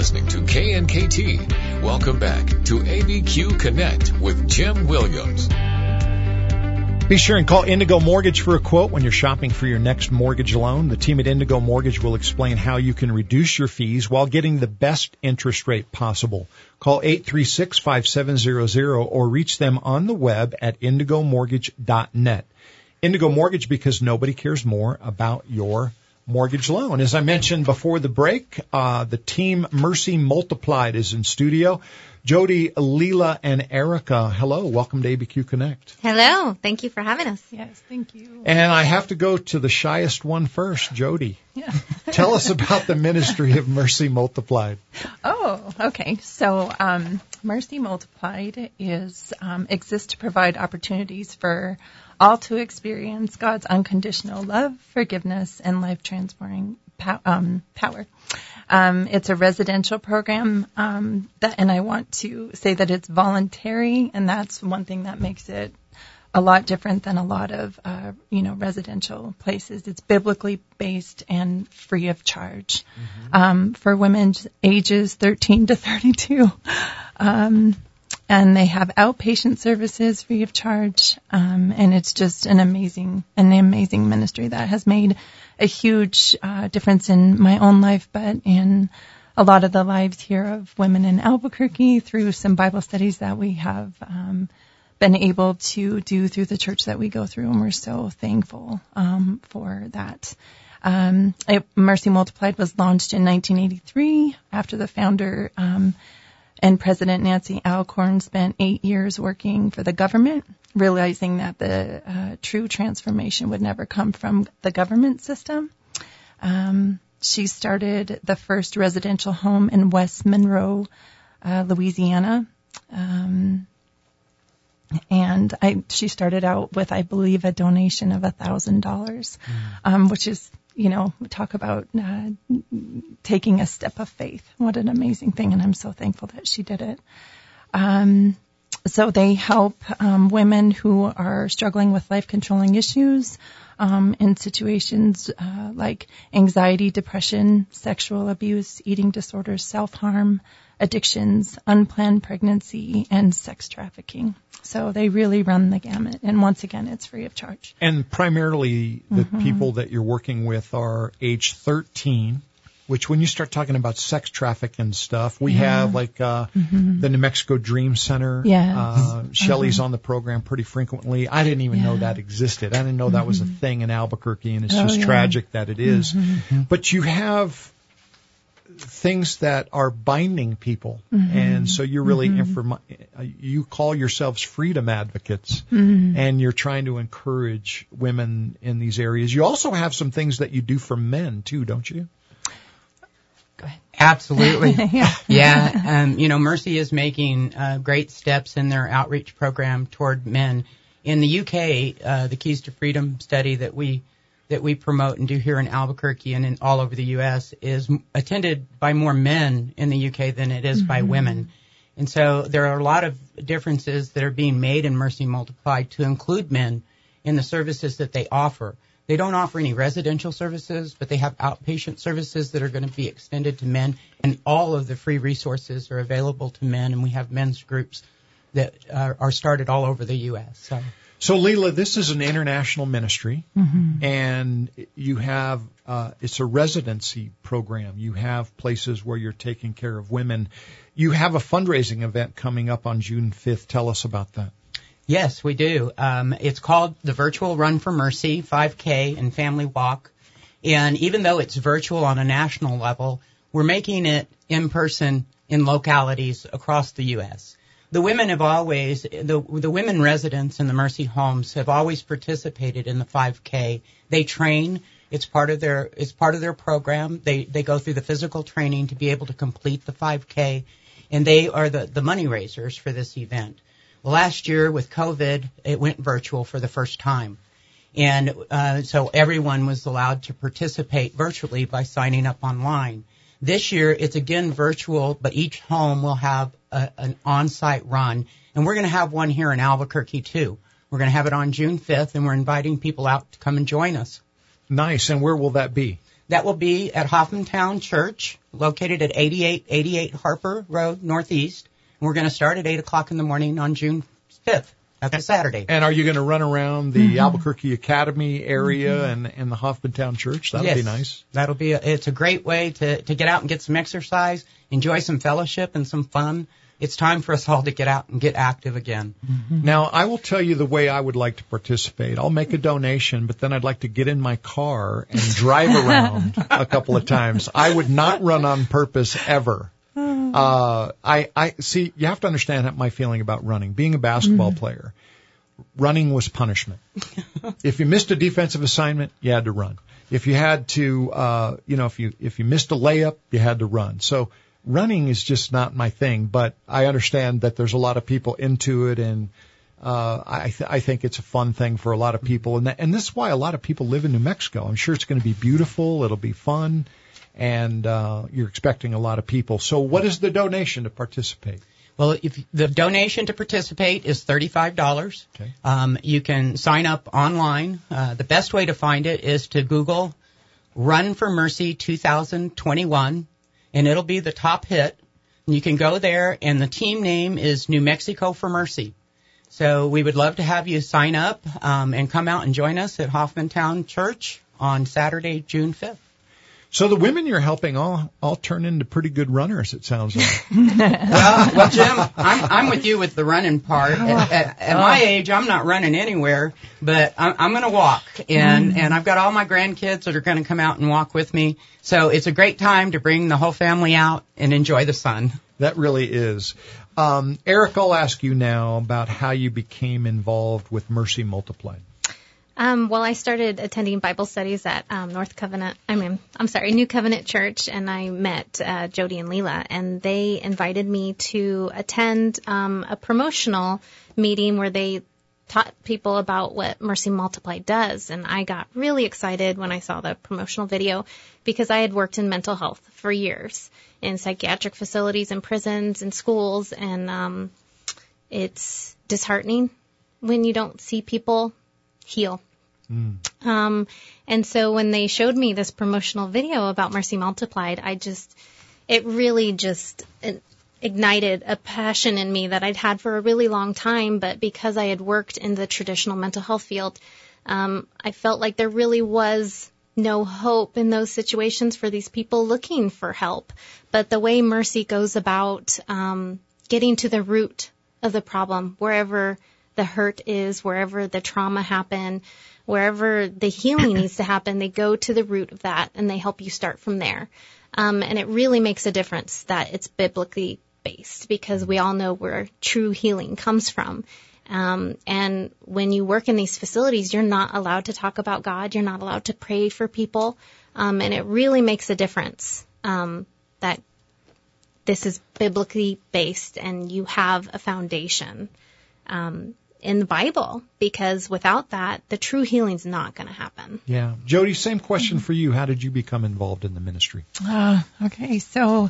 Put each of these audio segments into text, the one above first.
listening to KNKT. Welcome back to ABQ Connect with Jim Williams. Be sure and call Indigo Mortgage for a quote when you're shopping for your next mortgage loan. The team at Indigo Mortgage will explain how you can reduce your fees while getting the best interest rate possible. Call 836-5700 or reach them on the web at indigomortgage.net. Indigo Mortgage, because nobody cares more about your mortgage loan. As I mentioned before the break, the team Mercy Multiplied is in studio. Jody, Leela, and Erica, hello. Welcome to ABQ Connect. Hello. Thank you for having us. Yes, thank you. And I have to go to the shyest one first, Jody. Yeah. Tell us about the ministry of Mercy Multiplied. Oh, okay. So Mercy Multiplied exists to provide opportunities for all to experience God's unconditional love, forgiveness, and life-transforming power. It's a residential program, and I want to say that it's voluntary, and that's one thing that makes it a lot different than a lot of, residential places. It's biblically based and free of charge, for women ages 13 to 32. And they have outpatient services free of charge, and it's just an amazing ministry that has made a huge difference in my own life, but in a lot of the lives here of women in Albuquerque through some Bible studies that we have been able to do through the church that we go through, and we're so thankful for that. Mercy Multiplied was launched in 1983 after the founder and President Nancy Alcorn spent 8 years working for the government, realizing that the true transformation would never come from the government system. She started the first residential home in West Monroe, Louisiana. And she started out with, I believe, a donation of $1,000, which is, talk about taking a step of faith. What an amazing thing, and I'm so thankful that she did it. So they help women who are struggling with life-controlling issues in situations like anxiety, depression, sexual abuse, eating disorders, self-harm, addictions, unplanned pregnancy, and sex trafficking. So they really run the gamut. And once again, it's free of charge. And primarily the people that you're working with are age 13, which when you start talking about sex trafficking stuff, we have like the New Mexico Dream Center. Shelley's on the program pretty frequently. I didn't even know that existed. I didn't know that was a thing in Albuquerque, and it's just tragic that it is. But you have things that are binding people, and so you're really you call yourselves freedom advocates, and you're trying to encourage women in these areas. You also have some things that you do for men too, don't you? Go ahead. Absolutely. Mercy is making great steps in their outreach program toward men. In the UK, the Keys to Freedom study that we promote and do here in Albuquerque and in all over the U.S. is attended by more men in the UK than it is by women. And so there are a lot of differences that are being made in Mercy Multiplied to include men in the services that they offer. They don't offer any residential services, but they have outpatient services that are going to be extended to men, and all of the free resources are available to men, and we have men's groups that are started all over the U.S. So, Leela, this is an international ministry, and you have it's a residency program. You have places where you're taking care of women. You have a fundraising event coming up on June 5th. Tell us about that. Yes, we do. It's called the Virtual Run for Mercy, 5K and Family Walk. And even though it's virtual on a national level, we're making it in person in localities across the U.S. The women have always, the women residents in the Mercy homes have always participated in the 5K. They train. It's part of their program. They go through the physical training to be able to complete the 5K, and they are the money raisers for this event. Last year with COVID, it went virtual for the first time. And so everyone was allowed to participate virtually by signing up online. This year, it's again virtual, but each home will have an on-site run. And we're going to have one here in Albuquerque, too. We're going to have it on June 5th, and we're inviting people out to come and join us. Nice. And where will that be? That will be at Hoffmantown Church, located at 8888 Harper Road, Northeast. And we're going to start at 8 o'clock in the morning on June 5th. That's a Saturday. And are you going to run around the Albuquerque Academy area and the Hoffmantown Church? That'll be nice. That'll be it's a great way to get out and get some exercise, enjoy some fellowship and some fun. It's time for us all to get out and get active again. Now, I will tell you the way I would like to participate. I'll make a donation, but then I'd like to get in my car and drive around a couple of times. I would not run on purpose ever. I see, you have to understand my feeling about running. Being a basketball player, running was punishment. If you missed a defensive assignment, you had to run. If you had to, if you missed a layup, you had to run. So running is just not my thing, but I understand that there's a lot of people into it, and I think it's a fun thing for a lot of people. And this is why a lot of people live in New Mexico. I'm sure it's going to be beautiful. It'll be fun. And you're expecting a lot of people. So what is the donation to participate? Well, if the donation to participate is $35. Okay. You can sign up online. The best way to find it is to Google Run for Mercy 2021, and it'll be the top hit. And you can go there, and the team name is New Mexico for Mercy. So we would love to have you sign up and come out and join us at Hoffmantown Church on Saturday, June 5th. So the women you're helping all turn into pretty good runners, it sounds like. well, Jim, I'm with you with the running part. At my age, I'm not running anywhere, but I'm going to walk. And I've got all my grandkids that are going to come out and walk with me. So it's a great time to bring the whole family out and enjoy the sun. That really is. Eric, I'll ask you now about how you became involved with Mercy Multiplied. Well, I started attending Bible studies at New Covenant Church, and I met Jody and Leela, and they invited me to attend a promotional meeting where they taught people about what Mercy Multiplied does. And I got really excited when I saw the promotional video because I had worked in mental health for years in psychiatric facilities and prisons and schools, and it's disheartening when you don't see people heal. And so when they showed me this promotional video about Mercy Multiplied, it really ignited a passion in me that I'd had for a really long time. But because I had worked in the traditional mental health field, I felt like there really was no hope in those situations for these people looking for help. But the way Mercy goes about getting to the root of the problem, wherever the hurt is, wherever the trauma happened, wherever the healing needs to happen, they go to the root of that and they help you start from there. And it really makes a difference that it's biblically based, because we all know where true healing comes from. And when you work in these facilities, you're not allowed to talk about God. You're not allowed to pray for people. And it really makes a difference that this is biblically based and you have a foundation in the Bible, because without that, the true healing's not going to happen. Yeah. Jody, same question for you. How did you become involved in the ministry? Okay. So,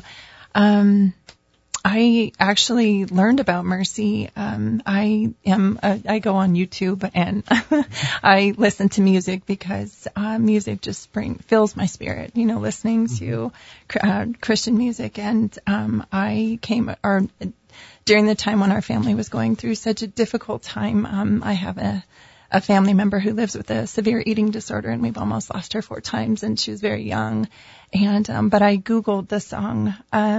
I actually learned about Mercy. I go on YouTube and I listen to music because music just fills my spirit, listening to Christian music. And during the time when our family was going through such a difficult time, I have a family member who lives with a severe eating disorder, and we've almost lost her 4 times, and she was very young. And but I Googled the song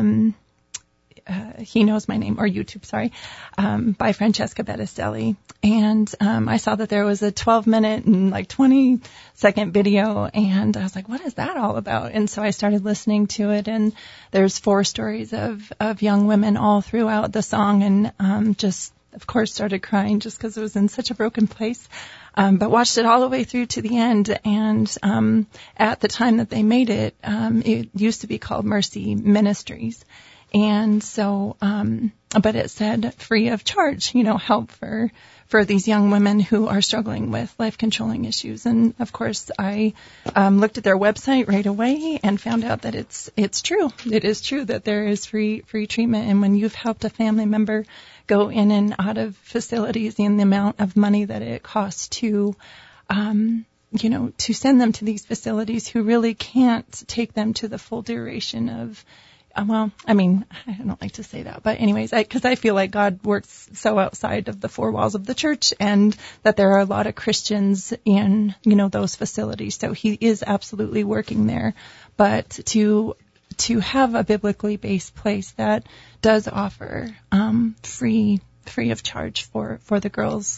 He Knows My Name, or YouTube, sorry, by Francesca Bettistelli. And I saw that there was a 12-minute and 20-second video, and I was like, what is that all about? And so I started listening to it, and there's 4 stories of young women all throughout the song, and just, of course, started crying just because it was in such a broken place. But watched it all the way through to the end, and at the time that they made it, it used to be called Mercy Ministries. And so, but it said free of charge, help for these young women who are struggling with life-controlling issues. And of course, I looked at their website right away and found out that it's true. It is true that there is free treatment. And when you've helped a family member go in and out of facilities, and the amount of money that it costs to to send them to these facilities who really can't take them to the full duration of, I don't like to say that, but anyways, because I feel like God works so outside of the four walls of the church, and that there are a lot of Christians in, those facilities. So he is absolutely working there. But to have a biblically based place that does offer free of charge for the girls,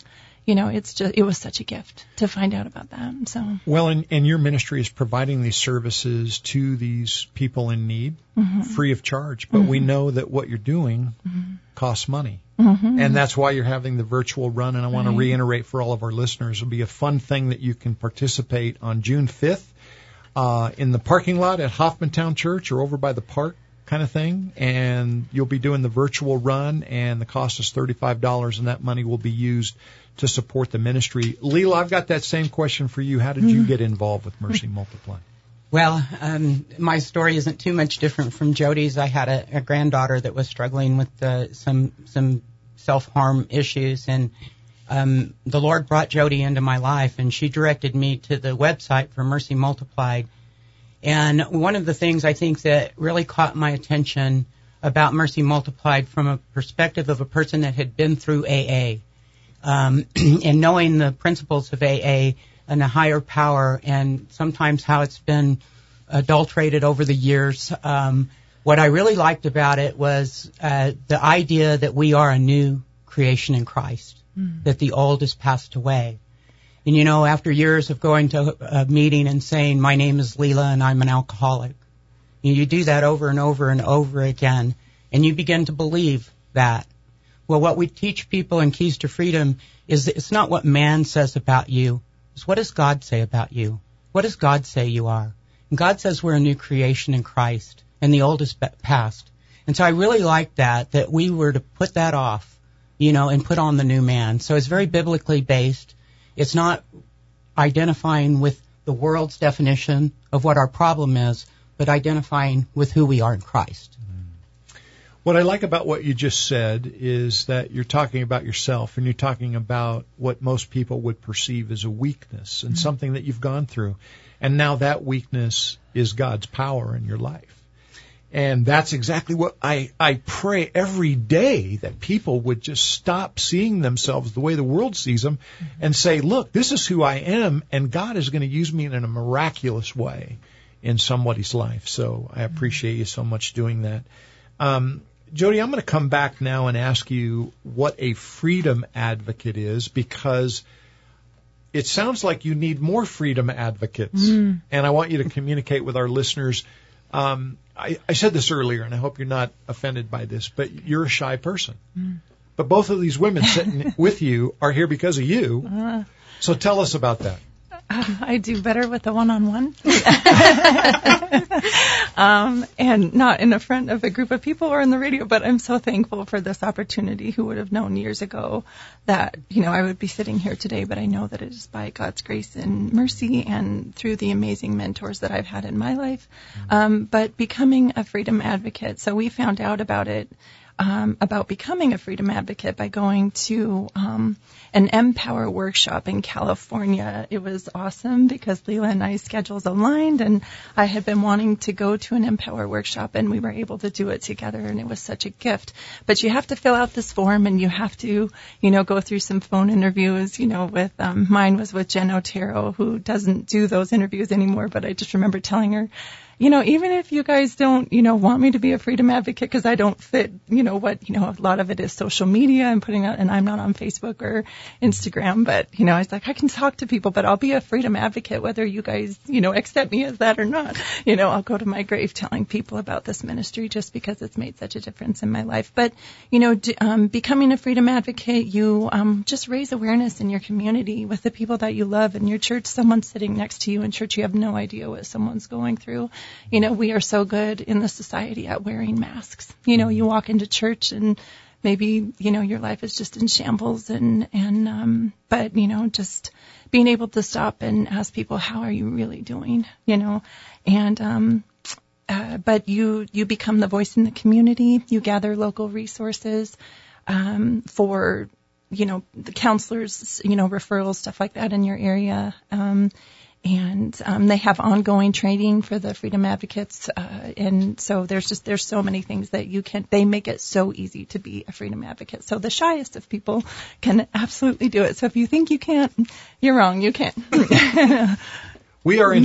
it was such a gift to find out about that. So well, and your ministry is providing these services to these people in need, free of charge. But we know that what you're doing costs money, and that's why you're having the virtual run. And I want to reiterate for all of our listeners, it'll be a fun thing that you can participate on June 5th in the parking lot at Hoffmantown Church or over by the park, kind of thing, and you'll be doing the virtual run, and the cost is $35, and that money will be used to support the ministry. Leela, I've got that same question for you. How did you get involved with Mercy Multiply? Well, my story isn't too much different from Jody's. I had a granddaughter that was struggling with some self-harm issues, and the Lord brought Jody into my life, and she directed me to the website for Mercy Multiplied. And one of the things I think that really caught my attention about Mercy Multiplied from a perspective of a person that had been through AA, and knowing the principles of AA and a higher power, and sometimes how it's been adulterated over the years. What I really liked about it was the idea that we are a new creation in Christ, that the old has passed away. And, after years of going to a meeting and saying, my name is Leela and I'm an alcoholic, you do that over and over and over again, and you begin to believe that. Well, what we teach people in Keys to Freedom is that it's not what man says about you. It's what does God say about you? What does God say you are? And God says we're a new creation in Christ, and the old is past. And so I really liked that we were to put that off, and put on the new man. So it's very biblically based. It's not identifying with the world's definition of what our problem is, but identifying with who we are in Christ. What I like about what you just said is that you're talking about yourself, and you're talking about what most people would perceive as a weakness and something that you've gone through. And now that weakness is God's power in your life. And that's exactly what I pray every day, that people would just stop seeing themselves the way the world sees them and say, look, this is who I am, and God is going to use me in a miraculous way in somebody's life. So I appreciate you so much doing that. Jody, I'm going to come back now and ask you what a freedom advocate is, because it sounds like you need more freedom advocates. And I want you to communicate with our listeners. I said this earlier, and I hope you're not offended by this, but you're a shy person. But both of these women sitting with you are here because of you. So tell us about that. I do better with the one-on-one. And not in the front of a group of people or in the radio, but I'm so thankful for this opportunity. Who would have known years ago that, I would be sitting here today, but I know that it is by God's grace and mercy and through the amazing mentors that I've had in my life. But becoming a freedom advocate. So we found out about it, about becoming a freedom advocate by going to an Empower workshop in California. It was awesome because Leela and I's schedules aligned, and I had been wanting to go to an Empower workshop, and we were able to do it together, and it was such a gift. But you have to fill out this form, and you have to, go through some phone interviews, with, mine was with Jen Otero, who doesn't do those interviews anymore, but I just remember telling her, even if you guys don't, want me to be a freedom advocate because I don't fit, a lot of it is social media and putting out, and I'm not on Facebook or Instagram, but, I was like, I can talk to people, but I'll be a freedom advocate whether you guys, accept me as that or not. I'll go to my grave telling people about this ministry just because it's made such a difference in my life. But, becoming a freedom advocate, you just raise awareness in your community with the people that you love. In your church, someone's sitting next to you in church, you have no idea what someone's going through. We are so good in the society at wearing masks. You walk into church and maybe, your life is just in shambles but, just being able to stop and ask people, how are you really doing? But you become the voice in the community. You gather local resources, for, the counselors, referrals, stuff like that in your area. And they have ongoing training for the Freedom Advocates, and so there's so many things that they make it so easy to be a Freedom Advocate. So the shyest of people can absolutely do it. So if you think you can't, you're wrong. You can't. We are in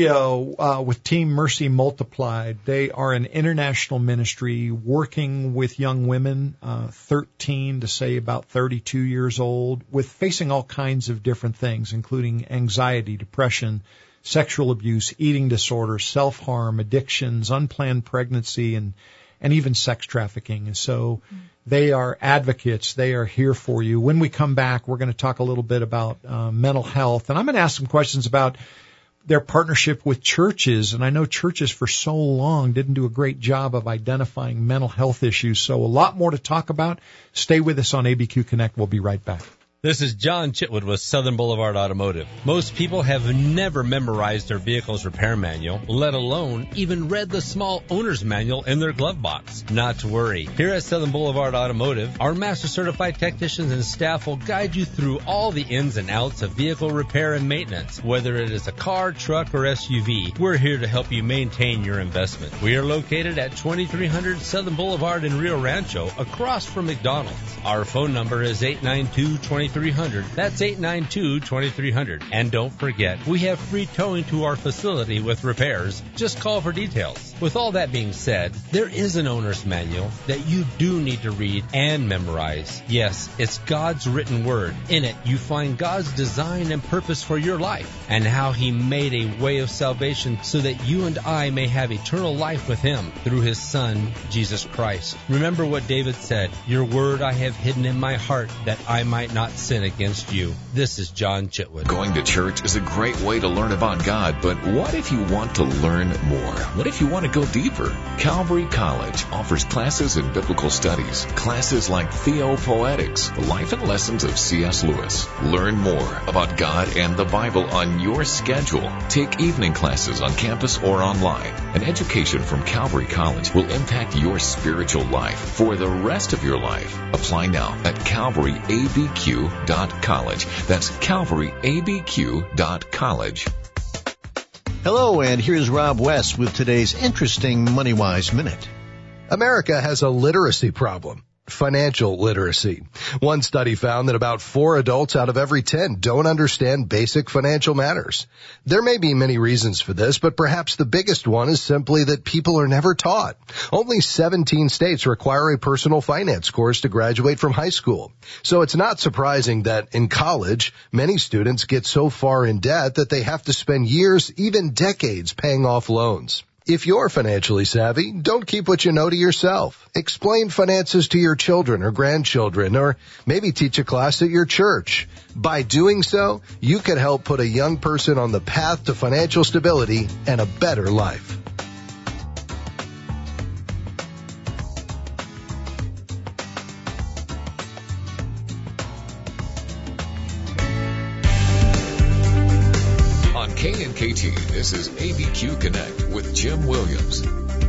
studio with Team Mercy Multiplied. They are an international ministry working with young women, 13 to say about 32 years old, with facing all kinds of different things, including anxiety, depression, sexual abuse, eating disorders, self-harm, addictions, unplanned pregnancy, and even sex trafficking. And so they are advocates. They are here for you. When we come back, we're going to talk a little bit about mental health, and I'm going to ask some questions about their partnership with churches. And I know churches for so long didn't do a great job of identifying mental health issues. So a lot more to talk about. Stay with us on ABQ Connect. We'll be right back. This is John Chitwood with Southern Boulevard Automotive. Most people have never memorized their vehicle's repair manual, let alone even read the small owner's manual in their glove box. Not to worry. Here at Southern Boulevard Automotive, our master certified technicians and staff will guide you through all the ins and outs of vehicle repair and maintenance. Whether it is a car, truck, or SUV, we're here to help you maintain your investment. We are located at 2300 Southern Boulevard in Rio Rancho, across from McDonald's. Our phone number is 892-2300. That's 892-2300. And don't forget, we have free towing to our facility with repairs. Just call for details. With all that being said, there is an owner's manual that you do need to read and memorize. Yes, it's God's written word. In it, you find God's design and purpose for your life and how He made a way of salvation so that you and I may have eternal life with Him through His Son, Jesus Christ. Remember what David said, "Your word I have hidden in my heart that I might not sin against you." This is John Chitwood. Going to church is a great way to learn about God, but what if you want to learn more? What if you want to go deeper? Calvary College offers classes in biblical studies, classes like Theopoetics, the life and lessons of C.S. Lewis. Learn more about God and the Bible on your schedule. Take evening classes on campus or online. An education from Calvary College will impact your spiritual life for the rest of your life. Apply now at CalvaryABQ.college. That's CalvaryABQ.college. Hello, and here's Rob West with today's interesting MoneyWise Minute. America has a literacy problem. Financial literacy. One study found that about 4 adults out of every 10 don't understand basic financial matters. There may be many reasons for this, but perhaps the biggest one is simply that people are never taught. Only 17 states require a personal finance course to graduate from high school. So it's not surprising that in college, many students get so far in debt that they have to spend years, even decades, paying off loans. If you're financially savvy, don't keep what you know to yourself. Explain finances to your children or grandchildren, or maybe teach a class at your church. By doing so, you can help put a young person on the path to financial stability and a better life. KNKT, this is ABQ Connect with Jim Williams.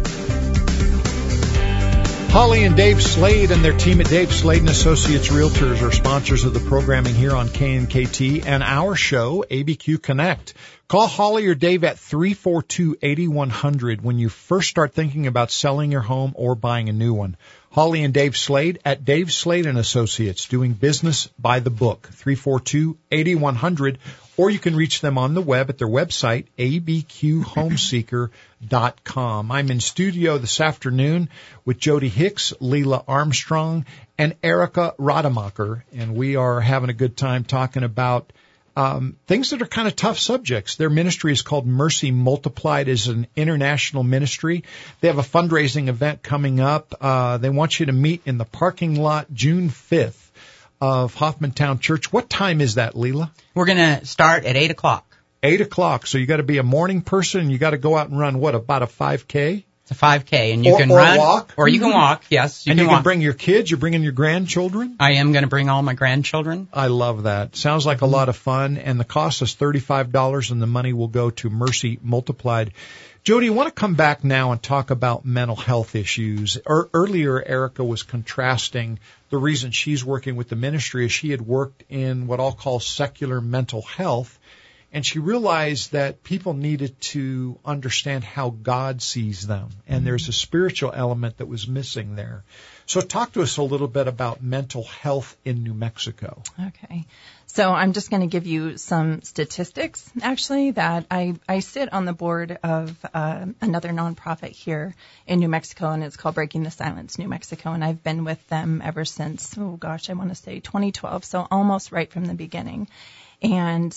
Holly and Dave Slade and their team at Dave Slade & Associates Realtors are sponsors of the programming here on KNKT and our show, ABQ Connect. Call Holly or Dave at 342-8100 when you first start thinking about selling your home or buying a new one. Holly and Dave Slade at Dave Slade & Associates, doing business by the book, 342-8100, or you can reach them on the web at their website, abqhomeseeker.com. I'm in studio this afternoon with Jody Hicks, Leila Armstrong, and Erica Rademacher, and we are having a good time talking about things that are kind of tough subjects. Their ministry is called Mercy Multiplied. It's an international ministry. They have a fundraising event coming up. They want you to meet in the parking lot June 5th of Hoffmantown Church. What time is that, Leila? We're going to start at 8 o'clock. 8 o'clock. So you got to be a morning person. You got to go out and run, what, about a 5K? It's a 5K, and you can run. Walk. Or you can walk, yes. You can bring your kids. You're bringing your grandchildren? I am going to bring all my grandchildren. I love that. Sounds like a lot of fun, and the cost is $35, and the money will go to Mercy Multiplied. Jody, I want to come back now and talk about mental health issues. Earlier, Erica was contrasting the reason she's working with the ministry is she had worked in what I'll call secular mental health. And she realized that people needed to understand how God sees them. And there's a spiritual element that was missing there. So talk to us a little bit about mental health in New Mexico. Okay. So I'm just going to give you some statistics, actually, that I sit on the board of another nonprofit here in New Mexico, and it's called Breaking the Silence New Mexico, and I've been with them ever since, I want to say 2012, so almost right from the beginning. And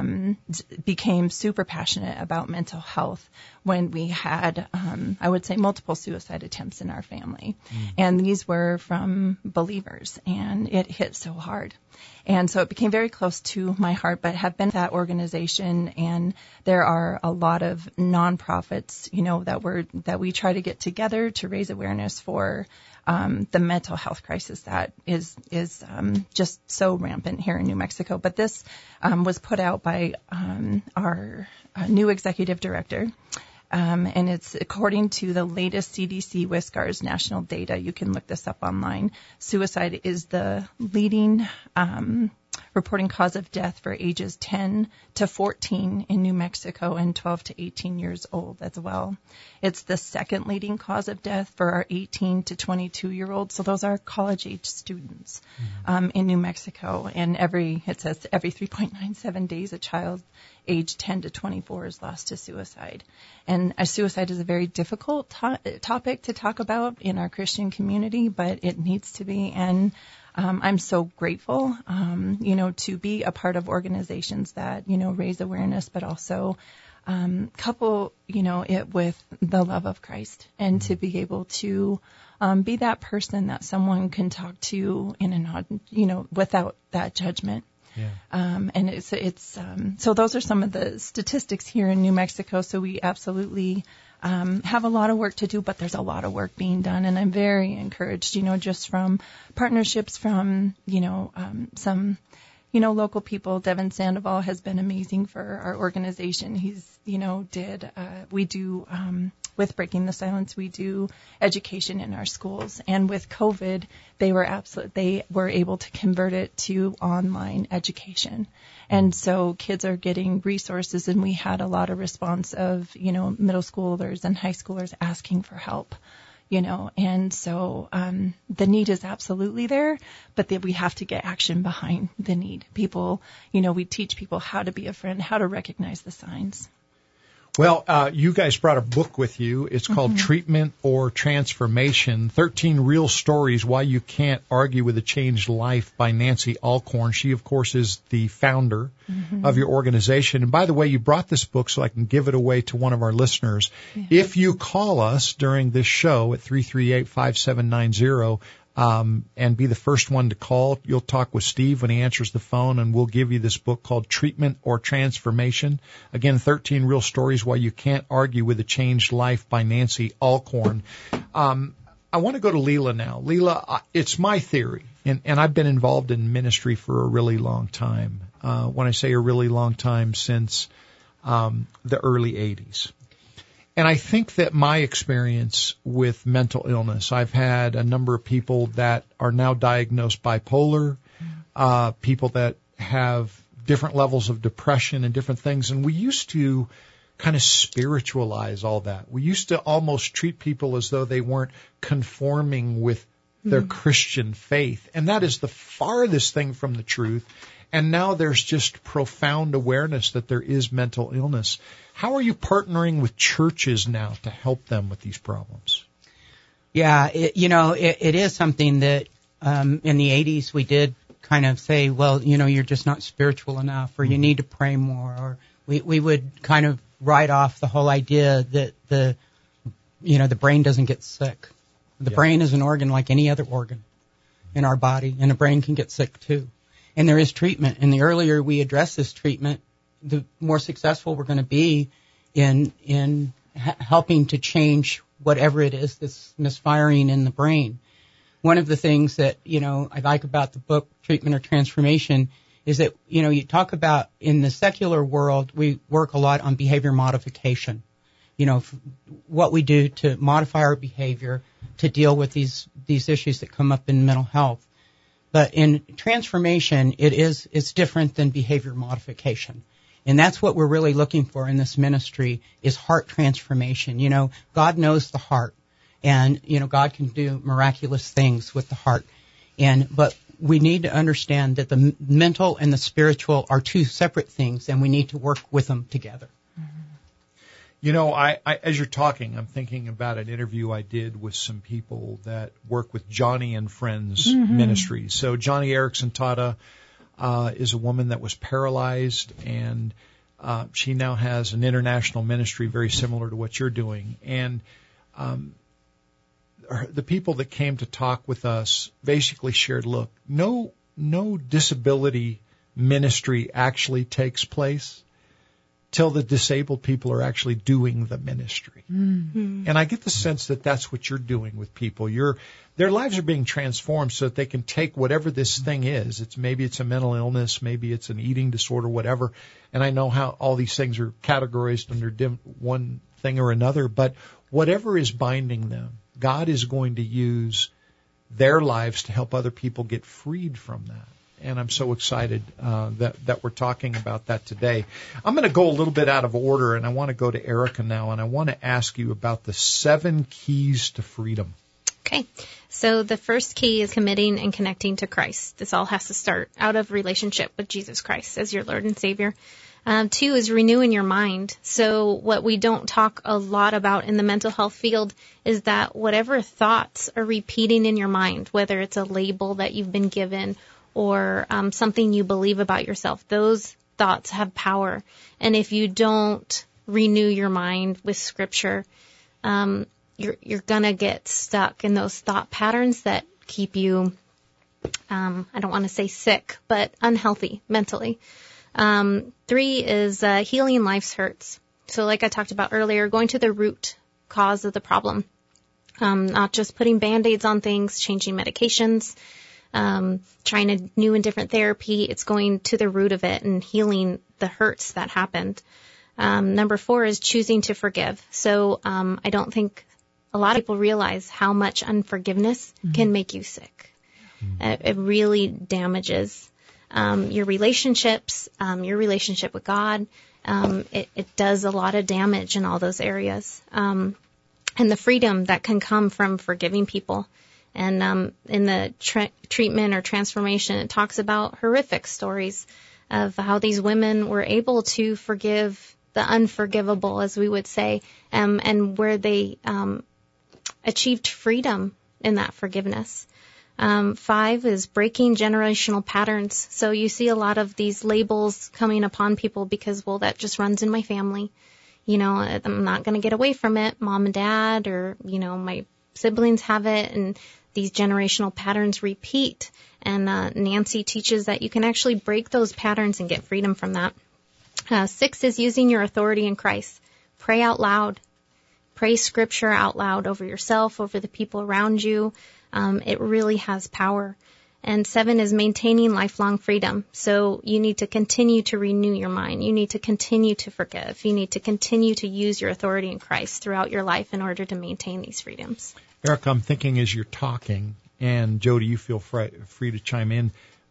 became super passionate about mental health when we had, I would say, multiple suicide attempts in our family. And these were from believers, and it hit so hard. And so it became very close to my heart, but have been that organization, and there are a lot of nonprofits, that we try to get together to raise awareness for the mental health crisis that is just so rampant here in New Mexico. But this was put out by our new executive director, and it's according to the latest CDC WISCARS national data. You can look this up online. Suicide is the leading reporting cause of death for ages 10 to 14 in New Mexico and 12 to 18 years old as well. It's the second leading cause of death for our 18 to 22-year-olds. So those are college-age students in New Mexico. And it says every 3.97 days, a child age 10 to 24 is lost to suicide. And suicide is a very difficult topic to talk about in our Christian community, but it needs to be. And I'm so grateful, to be a part of organizations that, raise awareness, but also couple, it with the love of Christ, and to be able to be that person that someone can talk to without that judgment. Yeah. And it's so those are some of the statistics here in New Mexico. So we absolutely have a lot of work to do, but there's a lot of work being done, and I'm very encouraged, just from partnerships from, some, local people. Devin Sandoval has been amazing for our organization. He's, we do, with Breaking the Silence, we do education in our schools, and with COVID, they were able to convert it to online education. And so kids are getting resources, and we had a lot of response of, middle schoolers and high schoolers asking for help, and so the need is absolutely there, but we have to get action behind the need. People, we teach people how to be a friend, how to recognize the signs. Well, you guys brought a book with you. It's called Treatment or Transformation, 13 Real Stories Why You Can't Argue with a Changed Life by Nancy Alcorn. She, of course, is the founder of your organization. And by the way, you brought this book so I can give it away to one of our listeners. Yeah. If you call us during this show at 338-5790, and be the first one to call. You'll talk with Steve when he answers the phone, and we'll give you this book called Treatment or Transformation. Again, 13 Real Stories Why You Can't Argue with a Changed Life by Nancy Alcorn. I want to go to Leela now. Leela, it's my theory, and I've been involved in ministry for a really long time. When I say a really long time, since the early 80s. And I think that my experience with mental illness, I've had a number of people that are now diagnosed bipolar, people that have different levels of depression and different things. And we used to kind of spiritualize all that. We used to almost treat people as though they weren't conforming with their Christian faith. And that is the farthest thing from the truth. And now there's just profound awareness that there is mental illness. How are you partnering with churches now to help them with these problems? Yeah, it is something that in the 80s we did kind of say, well, you're just not spiritual enough, or you need to pray more, or we would kind of write off the whole idea that the brain doesn't get sick. The brain is an organ like any other organ in our body, and the brain can get sick too. And there is treatment. And the earlier we address this treatment, the more successful we're going to be in helping to change whatever it is that's misfiring in the brain. One of the things that, I like about the book, Treatment or Transformation, is that, you talk about in the secular world, we work a lot on behavior modification. What we do to modify our behavior to deal with these issues that come up in mental health. But in transformation, it's different than behavior modification. And that's what we're really looking for in this ministry is heart transformation. You know, God knows the heart. And, you know, God can do miraculous things with the heart. But we need to understand that the mental and the spiritual are two separate things, and we need to work with them together. You know, I as you're talking, I'm thinking about an interview I did with some people that work with Johnny and Friends Ministries. So Johnny Erickson Tata is a woman that was paralyzed, and she now has an international ministry very similar to what you're doing. And the people that came to talk with us basically shared, look, no disability ministry actually takes place till the disabled people are actually doing the ministry. Mm-hmm. And I get the sense that that's what you're doing with people. Their lives are being transformed so that they can take whatever this thing is. Maybe it's a mental illness, maybe it's an eating disorder, whatever. And I know how all these things are categorized under one thing or another, but whatever is binding them, God is going to use their lives to help other people get freed from that. And I'm so excited that we're talking about that today. I'm going to go a little bit out of order, and I want to go to Erica now, and I want to ask you about the 7 keys to freedom. Okay. So the first key is committing and connecting to Christ. This all has to start out of relationship with Jesus Christ as your Lord and Savior. 2 is renewing your mind. So what we don't talk a lot about in the mental health field is that whatever thoughts are repeating in your mind, whether it's a label that you've been given or something you believe about yourself, those thoughts have power. And if you don't renew your mind with Scripture, you're gonna get stuck in those thought patterns that keep you, I don't want to say sick, but unhealthy mentally. 3 is healing life's hurts. So like I talked about earlier, going to the root cause of the problem, not just putting Band-Aids on things, changing medications, trying a new and different therapy. It's going to the root of it and healing the hurts that happened. Number 4 is choosing to forgive. So I don't think a lot of people realize how much unforgiveness can make you sick. It really damages your relationships, your relationship with God. It does a lot of damage in all those areas. And the freedom that can come from forgiving people. And in the treatment or transformation, it talks about horrific stories of how these women were able to forgive the unforgivable, as we would say, and where they achieved freedom in that forgiveness. 5 is breaking generational patterns. So you see a lot of these labels coming upon people because, well, that just runs in my family. You know, I'm not going to get away from it. Mom and dad or, you know, my siblings have it, and these generational patterns repeat. And Nancy teaches that you can actually break those patterns and get freedom from that. 6 is using your authority in Christ. Pray out loud. Pray Scripture out loud over yourself, over the people around you. It really has power. And 7 is maintaining lifelong freedom. So you need to continue to renew your mind. You need to continue to forgive. You need to continue to use your authority in Christ throughout your life in order to maintain these freedoms. Erica, I'm thinking as you're talking, and Jody, you feel free to chime in.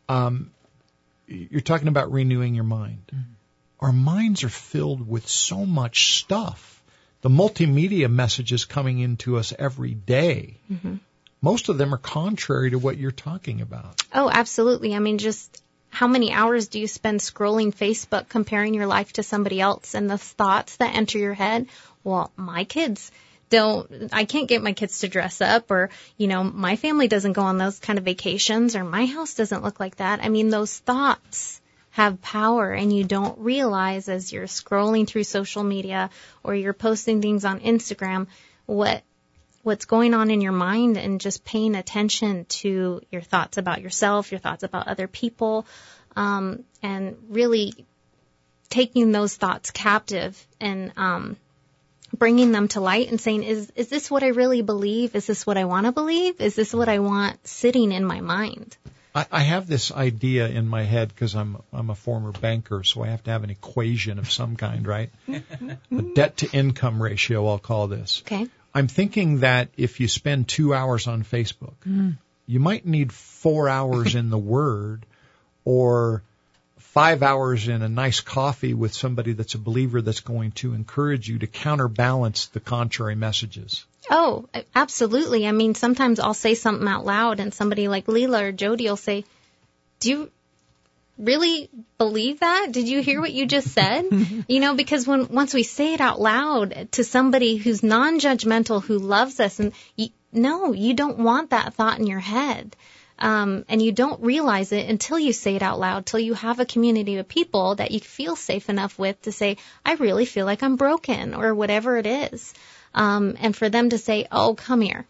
You're talking about renewing your mind. Mm-hmm. Our minds are filled with so much stuff. The multimedia messages coming into us every day. Mm-hmm. Most of them are contrary to what you're talking about. Oh, absolutely. I mean, just how many hours do you spend scrolling Facebook, comparing your life to somebody else, and the thoughts that enter your head? Well, my kids I can't get my kids to dress up, or, you know, my family doesn't go on those kind of vacations, or my house doesn't look like that. I mean, those thoughts have power, and you don't realize as you're scrolling through social media or you're posting things on Instagram what's going on in your mind, and just paying attention to your thoughts about yourself, your thoughts about other people, and really taking those thoughts captive and bringing them to light and saying, is this what I really believe? Is this what I want to believe? Is this what I want sitting in my mind? I have this idea in my head because I'm a former banker, so I have to have an equation of some kind, right? A debt to income ratio, I'll call this. Okay. I'm thinking that if you spend 2 hours on Facebook, you might need 4 hours in the Word, or 5 hours in a nice coffee with somebody that's a believer that's going to encourage you to counterbalance the contrary messages. Oh, absolutely. I mean, sometimes I'll say something out loud and somebody like Leela or Jody will say, do you really believe that? Did you hear what you just said? Because once we say it out loud to somebody who's non-judgmental, who loves us, and you don't want that thought in your head. And you don't realize it until you say it out loud, till you have a community of people that you feel safe enough with to say, I really feel like I'm broken, or whatever it is. And for them to say, oh, come here.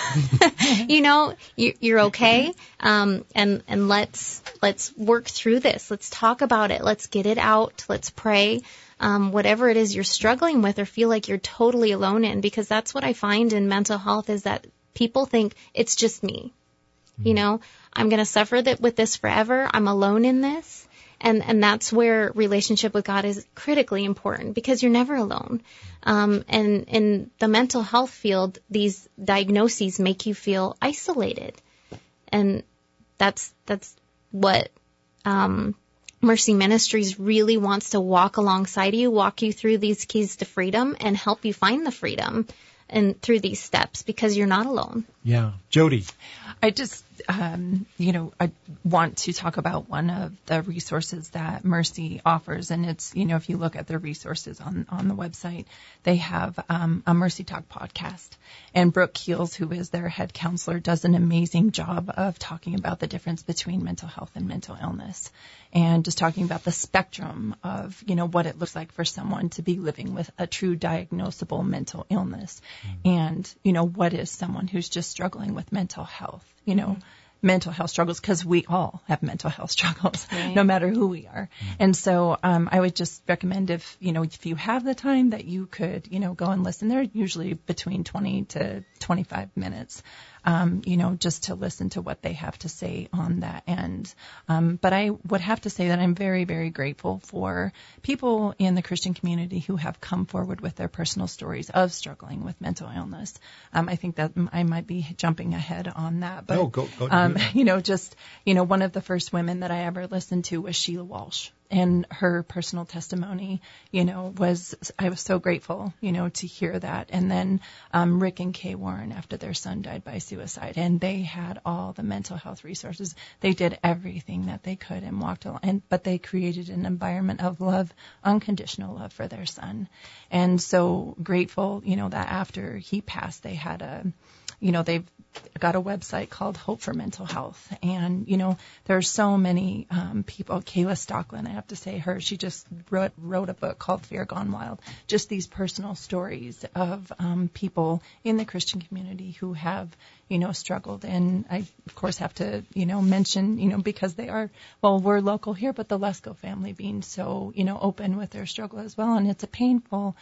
You're okay. And let's work through this. Let's talk about it. Let's get it out. Let's pray. Whatever it is you're struggling with or feel like you're totally alone in, because that's what I find in mental health is that people think it's just me. I'm going to suffer with this forever. I'm alone in this. And that's where relationship with God is critically important, because you're never alone. And in the mental health field, these diagnoses make you feel isolated. And that's what Mercy Ministries really wants to walk alongside you, walk you through these keys to freedom and help you find the freedom and through these steps, because you're not alone. Yeah. Jody. I just, I want to talk about one of the resources that Mercy offers. And it's, if you look at their resources on the website, they have a Mercy Talk podcast. And Brooke Keels, who is their head counselor, does an amazing job of talking about the difference between mental health and mental illness. And just talking about the spectrum of, what it looks like for someone to be living with a true diagnosable mental illness. And, what is someone who's just struggling with mental health, mental health struggles, because we all have mental health struggles, right, no matter who we are. And so I would just recommend if you have the time that you could, go and listen. They're usually between 20 to 25 minutes. Just to listen to what they have to say on that end. But I would have to say that I'm very, very grateful for people in the Christian community who have come forward with their personal stories of struggling with mental illness. I think that I might be jumping ahead on that. But, go. One of the first women that I ever listened to was Sheila Walsh. And her personal testimony, I was so grateful, to hear that. And then Rick and Kay Warren, after their son died by suicide, and they had all the mental health resources. They did everything that they could and walked along, but they created an environment of love, unconditional love for their son. And so grateful, that after he passed, they had they've got a website called Hope for Mental Health. And, there's so many people. Kayla Stocklin, I have to say she just wrote a book called Fear Gone Wild. Just these personal stories of people in the Christian community who have, struggled. And I, of course, have to, mention, because they are, we're local here, but the Lesko family being so, open with their struggle as well. And it's a painful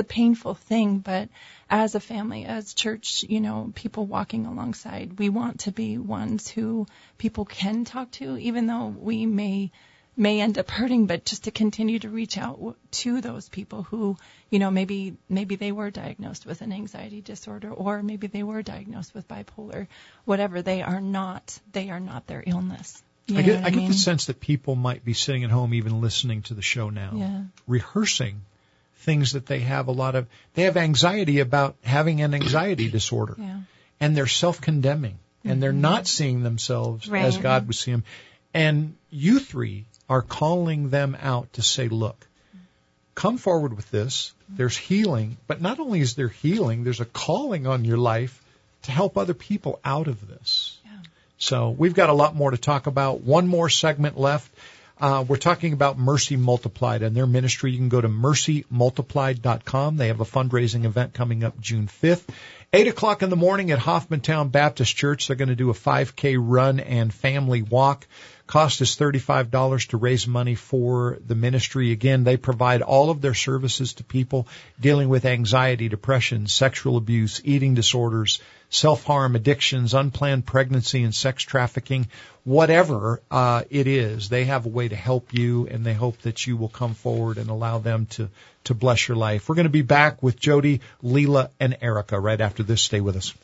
thing. But as a family, as church, people walking alongside, we want to be ones who people can talk to, even though we may end up hurting, but just to continue to reach out to those people who, maybe they were diagnosed with an anxiety disorder, or maybe they were diagnosed with bipolar, whatever. They are not their illness. I get the sense that people might be sitting at home, even listening to the show now, rehearsing things that they have they have anxiety about having an anxiety disorder, and they're self-condemning, and they're not seeing themselves as God would see them. And you three are calling them out to say, look, come forward with this. There's healing, but not only is there healing, there's a calling on your life to help other people out of this. Yeah. So we've got a lot more to talk about. One more segment left. We're talking about Mercy Multiplied and their ministry. You can go to mercymultiplied.com. They have a fundraising event coming up June 5th. 8 o'clock in the morning at Hoffmantown Baptist Church. They're going to do a 5K run and family walk. Cost is $35 to raise money for the ministry. Again, they provide all of their services to people dealing with anxiety, depression, sexual abuse, eating disorders, self-harm, addictions, unplanned pregnancy, and sex trafficking. Whatever it is, they have a way to help you, and they hope that you will come forward and allow them to bless your life. We're going to be back with Jody, Leela, and Erica right after this. Stay with us.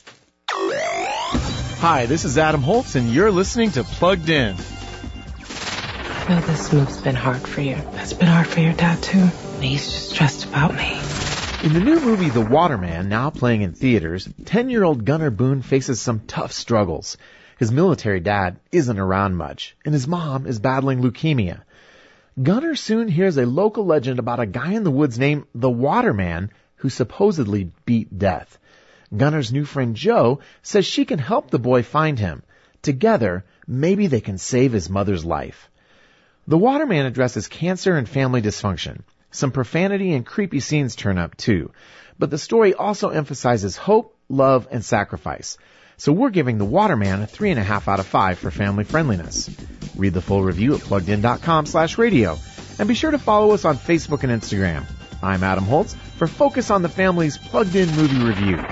Hi, this is Adam Holtz, and you're listening to Plugged In. know this move's been hard for you. It's been hard for your dad, too. He's just stressed about me. In the new movie The Waterman, now playing in theaters, 10-year-old Gunnar Boone faces some tough struggles. His military dad isn't around much, and his mom is battling leukemia. Gunnar soon hears a local legend about a guy in the woods named the Waterman who supposedly beat death. Gunnar's new friend Jo says she can help the boy find him. Together, maybe they can save his mother's life. The Waterman addresses cancer and family dysfunction. Some profanity and creepy scenes turn up too. But the story also emphasizes hope, love, and sacrifice. So we're giving The Waterman a 3.5 out of 5 for family friendliness. Read the full review at PluggedIn.com/radio. And be sure to follow us on Facebook and Instagram. I'm Adam Holtz for Focus on the Family's Plugged In Movie Review.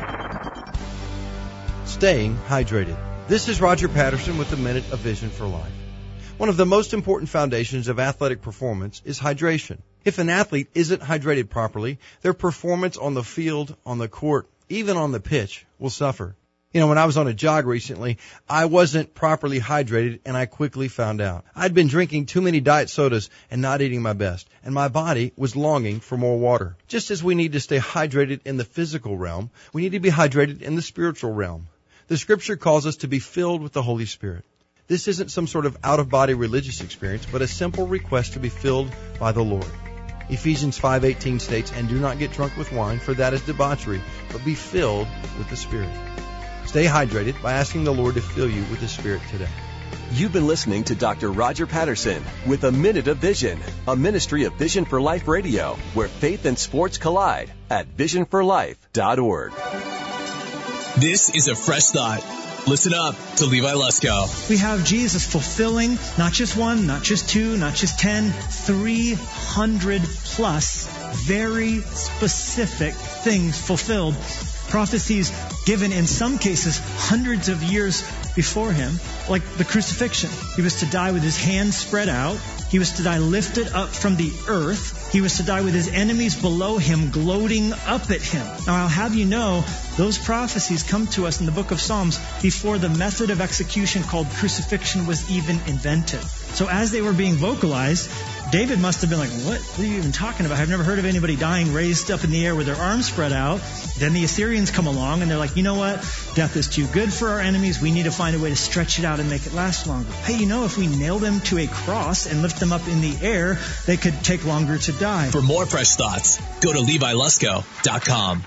Staying hydrated. This is Roger Patterson with a Minute of Vision for Life. One of the most important foundations of athletic performance is hydration. If an athlete isn't hydrated properly, their performance on the field, on the court, even on the pitch will suffer. You know, when I was on a jog recently, I wasn't properly hydrated, and I quickly found out. I'd been drinking too many diet sodas and not eating my best, and my body was longing for more water. Just as we need to stay hydrated in the physical realm, we need to be hydrated in the spiritual realm. The Scripture calls us to be filled with the Holy Spirit. This isn't some sort of out-of-body religious experience, but a simple request to be filled by the Lord. Ephesians 5:18 states, "And do not get drunk with wine, for that is debauchery, but be filled with the Spirit." Stay hydrated by asking the Lord to fill you with His Spirit today. You've been listening to Dr. Roger Patterson with A Minute of Vision, a ministry of Vision for Life Radio, where faith and sports collide at visionforlife.org. This is a fresh thought. Listen up to Levi Lusko. We have Jesus fulfilling not just one, not just two, not just 10, 300 plus very specific things fulfilled. Prophecies given in some cases hundreds of years before him, like the crucifixion. He was to die with his hands spread out. He was to die lifted up from the earth. He was to die with his enemies below him, gloating up at him. Now, I'll have you know, those prophecies come to us in the book of Psalms before the method of execution called crucifixion was even invented. So as they were being vocalized, David must have been like, what are you even talking about? I've never heard of anybody dying raised up in the air with their arms spread out. Then the Assyrians come along and they're like, you know what? Death is too good for our enemies. We need to find a way to stretch it out and make it last longer. Hey, you know, if we nail them to a cross and lift them up in the air, they could take longer to die. For more fresh thoughts, go to LeviLusko.com.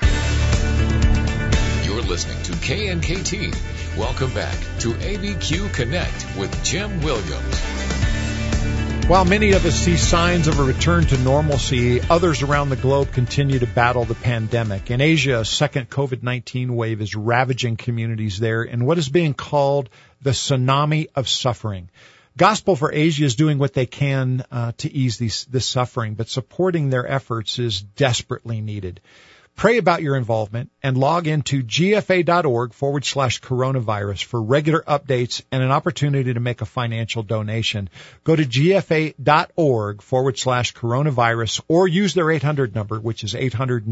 You're listening to KNKT. Welcome back to ABQ Connect with Jim Williams. While many of us see signs of a return to normalcy, others around the globe continue to battle the pandemic. In Asia, a second COVID-19 wave is ravaging communities there in what is being called the tsunami of suffering. Gospel for Asia is doing what they can to ease this suffering, but supporting their efforts is desperately needed. Pray about your involvement and log into gfa.org/coronavirus for regular updates and an opportunity to make a financial donation. Go to gfa.org/coronavirus or use their 800 number, which is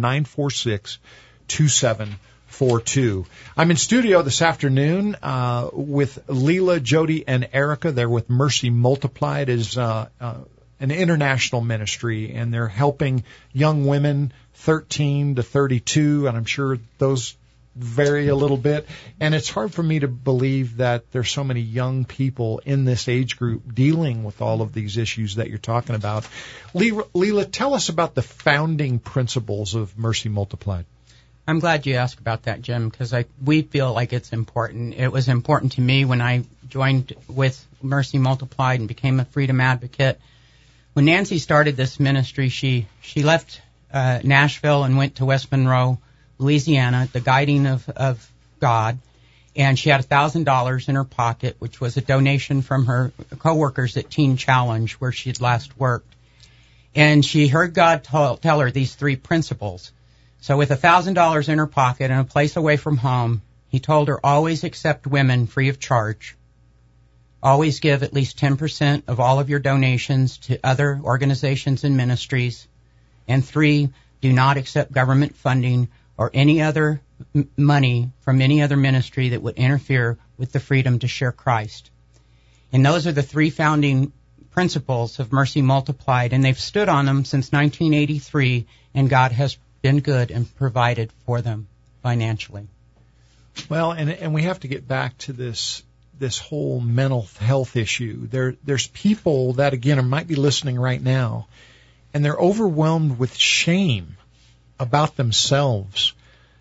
800-946-2742. I'm in studio this afternoon with Leela, Jody, and Erica. They're with Mercy Multiplied as an international ministry, and they're helping young women 13 to 32, and I'm sure those vary a little bit. And it's hard for me to believe that there's so many young people in this age group dealing with all of these issues that you're talking about. Leela, tell us about the founding principles of Mercy Multiplied. I'm glad you asked about that, Jim, because we feel like it's important. It was important to me when I joined with Mercy Multiplied and became a freedom advocate. When Nancy started this ministry, she left Nashville and went to West Monroe, Louisiana, at the guiding of God, and she had $1,000 in her pocket, which was a donation from her coworkers at Teen Challenge, where she'd last worked. And she heard God tell her these three principles. So with $1,000 in her pocket and a place away from home, he told her, always accept women free of charge. Always give at least 10% of all of your donations to other organizations and ministries. And 3, do not accept government funding or any other money from any other ministry that would interfere with the freedom to share Christ. And those are the 3 founding principles of Mercy Multiplied, and they've stood on them since 1983, and God has been good and provided for them financially. Well, and we have to get back to this whole mental health issue. There's people that, again, might be listening right now, and they're overwhelmed with shame about themselves.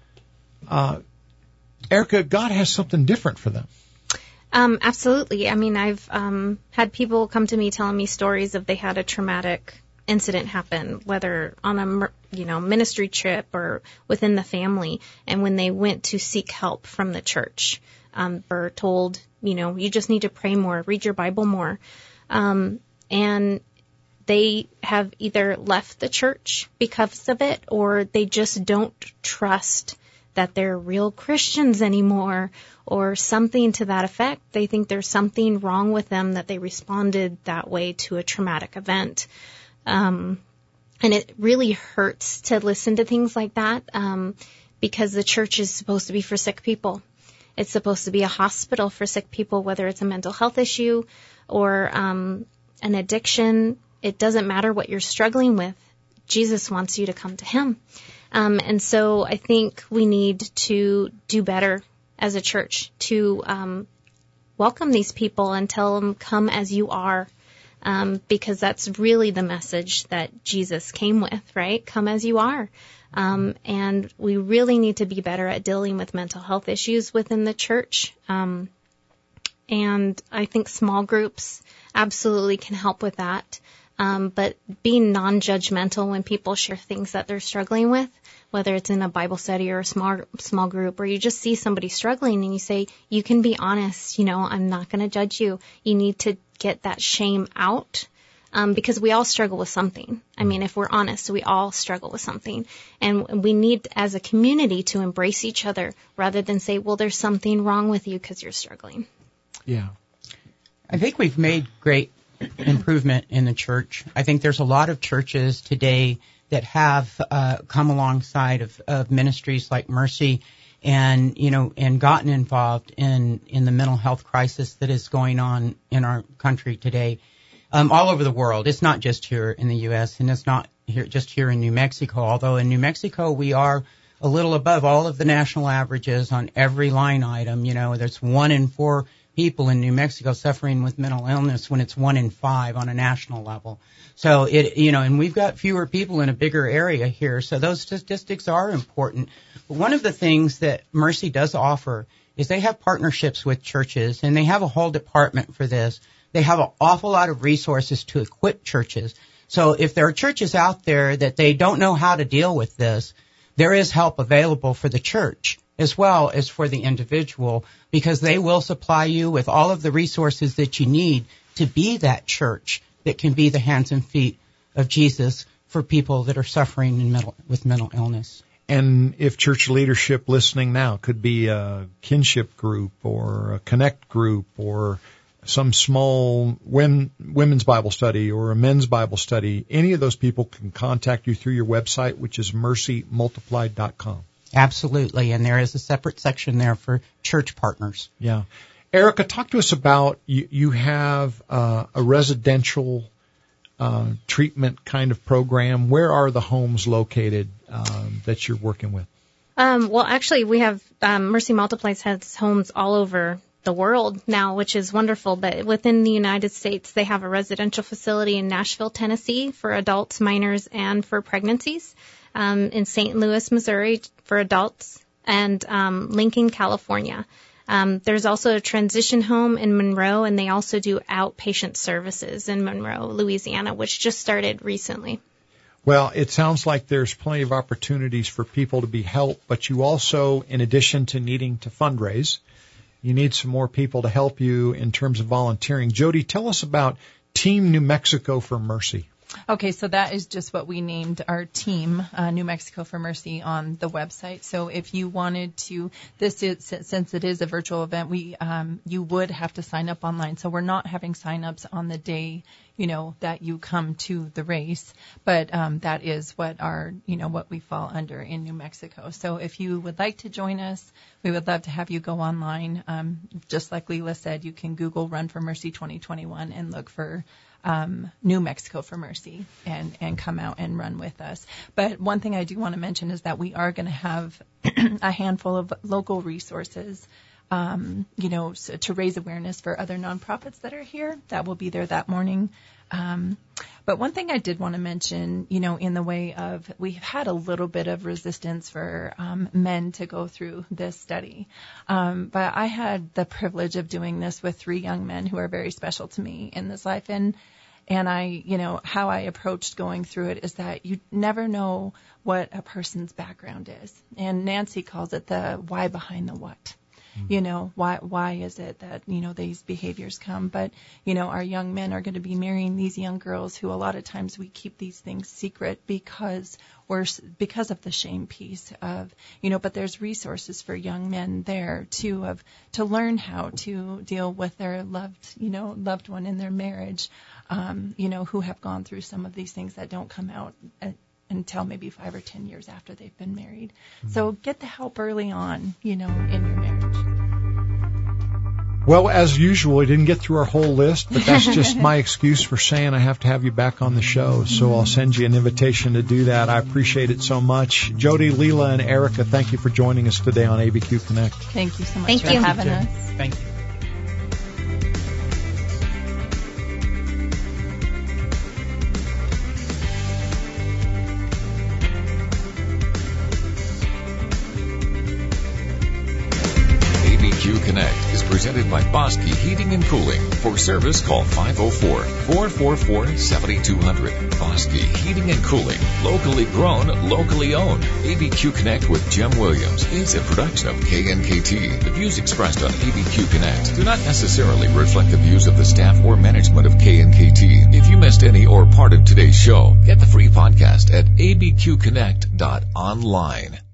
Erica, God has something different for them. Absolutely. I mean, I've had people come to me telling me stories of they had a traumatic incident happen, whether on a ministry trip or within the family, and when they went to seek help from the church, were told, you just need to pray more, read your Bible more, and they have either left the church because of it, or they just don't trust that they're real Christians anymore, or something to that effect. They think there's something wrong with them, that they responded that way to a traumatic event. And it really hurts to listen to things like that, because the church is supposed to be for sick people. It's supposed to be a hospital for sick people, whether it's a mental health issue or an addiction. It doesn't matter what you're struggling with. Jesus wants you to come to him. And so I think we need to do better as a church to welcome these people and tell them, come as you are, because that's really the message that Jesus came with, right? Come as you are. And we really need to be better at dealing with mental health issues within the church. And I think small groups absolutely can help with that. But being non-judgmental when people share things that they're struggling with, whether it's in a Bible study or a small group, or you just see somebody struggling and you say, you can be honest, I'm not going to judge you. You need to get that shame out, because we all struggle with something. I mean, if we're honest, we all struggle with something. And we need, as a community, to embrace each other rather than say, well, there's something wrong with you because you're struggling. Yeah. I think we've made great improvement in the church. I think there's a lot of churches today that have come alongside of ministries like Mercy and gotten involved in the mental health crisis that is going on in our country today, all over the world. It's not just here in the U.S. and it's not just here in New Mexico, although in New Mexico we are a little above all of the national averages on every line item. There's 1 in 4 people in New Mexico suffering with mental illness when it's 1 in 5 on a national level. So and we've got fewer people in a bigger area here. So those statistics are important. But one of the things that Mercy does offer is they have partnerships with churches, and they have a whole department for this. They have an awful lot of resources to equip churches. So if there are churches out there that they don't know how to deal with this, there is help available for the church as well as for the individual, because they will supply you with all of the resources that you need to be that church that can be the hands and feet of Jesus for people that are suffering with mental illness. And if church leadership listening now could be a kinship group or a connect group or some small women's Bible study or a men's Bible study, any of those people can contact you through your website, which is mercymultiplied.com. Absolutely, and there is a separate section there for church partners. Yeah. Erica, talk to us about, you have a residential treatment kind of program. Where are the homes located that you're working with? Well, actually, we have Mercy Multiplied has homes all over the world now, which is wonderful. But within the United States, they have a residential facility in Nashville, Tennessee for adults, minors, and for pregnancies. In St. Louis, Missouri for adults, and Lincoln, California. There's also a transition home in Monroe, and they also do outpatient services in Monroe, Louisiana, which just started recently. Well, it sounds like there's plenty of opportunities for people to be helped, but you also, in addition to needing to fundraise, you need some more people to help you in terms of volunteering. Jody, tell us about Team New Mexico for Mercy. Okay, so that is just what we named our team, New Mexico for Mercy, on the website. So if you wanted to, since it is a virtual event, you would have to sign up online. So we're not having sign-ups on the day that you come to the race. But that is what what we fall under in New Mexico. So if you would like to join us, we would love to have you go online. Just like Leila said, you can Google Run for Mercy 2021 and look for New Mexico for Mercy and come out and run with us. But one thing I do want to mention is that we are going to have a handful of local resources, to raise awareness for other nonprofits that are here. That will be there that morning. But one thing I did want to mention, in the way of, we've had a little bit of resistance for men to go through this study. But I had the privilege of doing this with 3 young men who are very special to me in this life. And I, how I approached going through it is that you never know what a person's background is. And Nancy calls it the why behind the what. Why is it that, these behaviors come? But, our young men are going to be marrying these young girls who a lot of times we keep these things secret because of the shame piece of, but there's resources for young men there to learn how to deal with their loved one in their marriage, who have gone through some of these things that don't come out until maybe 5 or 10 years after they've been married. Mm-hmm. So get the help early on, in your marriage. Well, as usual, we didn't get through our whole list, but that's just my excuse for saying I have to have you back on the show. So I'll send you an invitation to do that. I appreciate it so much. Jody, Leila, and Erica, thank you for joining us today on ABQ Connect. Thank you so much for having us. Thank you. ABQ Connect is presented by Bosque Heating and Cooling. For service, call 504-444-7200. Bosque Heating and Cooling. Locally grown, locally owned. ABQ Connect with Jim Williams is a production of KNKT. The views expressed on ABQ Connect do not necessarily reflect the views of the staff or management of KNKT. If you missed any or part of today's show, get the free podcast at abqconnect.online.